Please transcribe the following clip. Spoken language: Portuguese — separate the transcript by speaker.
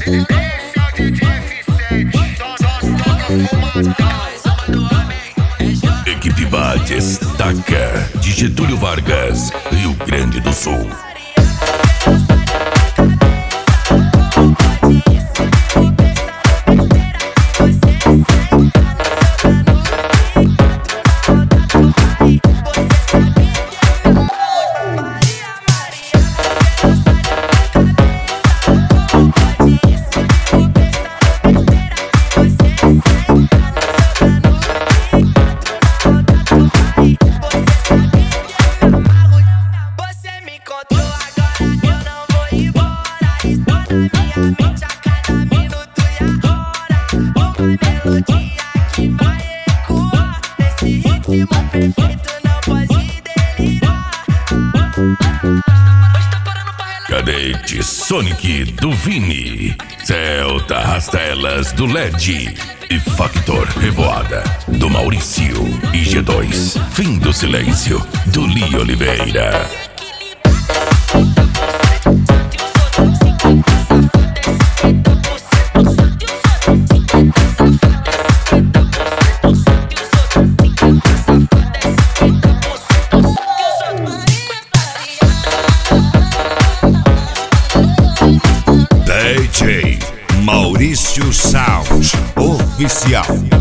Speaker 1: Equipe Batistaca de Getúlio Vargas, Rio Grande do Sul. Cadete Sonic do Vini, Celta Rastelas do LED e Factor Revoada do Maurício e G2. Fim do Silêncio do Li Oliveira. DJ Maurício Sound Oficial.